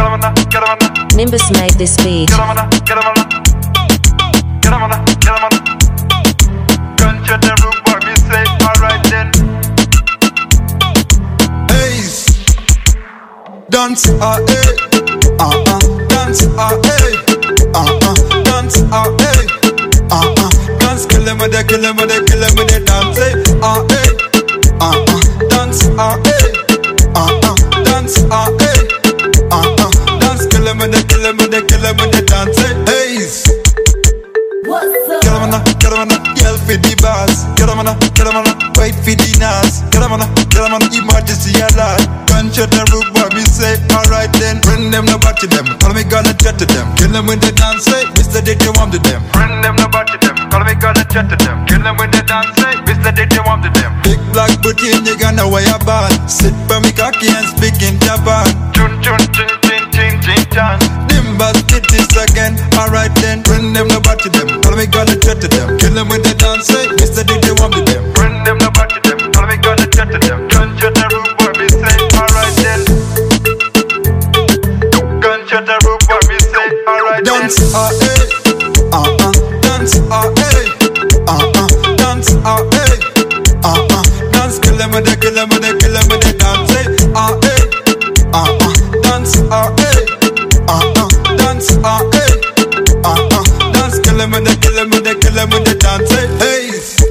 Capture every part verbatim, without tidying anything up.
Nimbus made this beat. Dance, ah, eh, ah, ah, dance, ah, eh, ah, ah, dance, ah, eh, ah, ah, dance, kill him with the, kill him with the, kill him with the dance, eh, ah, eh, ah, ah, dance, ah, eh, ah, ah, dance, ah, eh, ah, ah, dance, kill him with the, kill him with the, kill him with the dance, eh, hey. What's up? Get 'em on a, get 'em on a, yell for the bars. Get 'em on a, get 'em on a, wait for the nas. Get 'em on a, get 'em on a, emergency alert. Gunshot and root boy, me say, alright then. Bring them, no back to them. Call me gonna chat to them. Kill them with the dance, say, Mister D J want to them. Bring them, no back to them. Call me gonna chat to them. Kill them with the dance, say, Mister D J want to them. Big black booty in your Ghana where you born. Sit by me cocky and speak in Japan. Chun chun chin chin chin chin chan. Dimbas did this again, alright then. Bring them, no back to them. Call me gonna chat to them. Kill them with the dance, say, Mister D J want to them. Bring them, no back to them. Call me gonna chat to them. Gunshot and root boy, me say, alright then. Gunshot and root boy, me say, alright then. Dance, ah, eh, ah, ah, dance, ah, eh, ah, ah, dance, ah, eh, ah, ah, dance, kill them with the, kill them with the, kill them with the dance, eh, ah, eh, ah, ah, dance, ah, eh, ah, ah, dance, ah, eh, ah, ah, dance, kill them with the, kill them with the, kill them with the dance, eh, hey.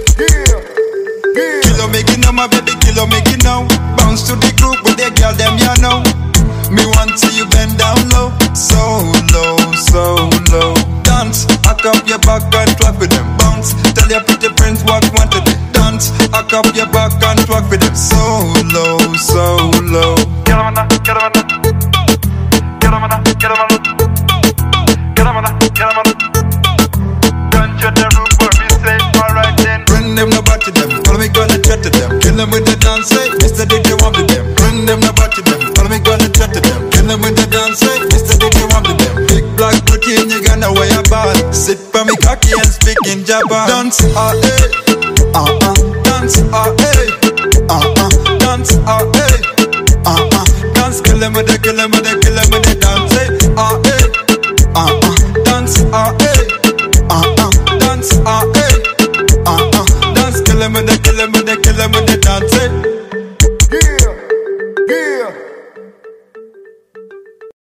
Kilo make it now, my baby, kilo make it now. Bounce to the group with the girl, them you know. Me want to see you bend down low, so low, so low. Dance, hack up your back and twerk with them. Bounce, tell your pretty friends what you want to do. Dance, hack up your back and twerk with them. So low, so low. Get 'em on the, get 'em on the, get 'em on the, get 'em on the, get 'em on the, get 'em on the. Gunshot and root boy, me say, alright then. Bring them no back to them, call me gonna chat to them. Kill them with the dance, say, Mister D J want to them. Bring them no back to them, call me gonna chat to them. Kill them with the dance, say, Mister D J want to them. Big black booty in your Ghana where you born. Sit by me cocky and speak in Japan. Dance, ah, eh, ah, ah, dance, ah, eh, ah, ah, dance, ah, eh, ah, ah, dance, kill them with the, kill them with the, kill them with the dance, eh, ah, eh, ah, ah, dance, ah, eh, ah, ah, dance, ah, eh, ah, ah, dance, kill them with the, kill them with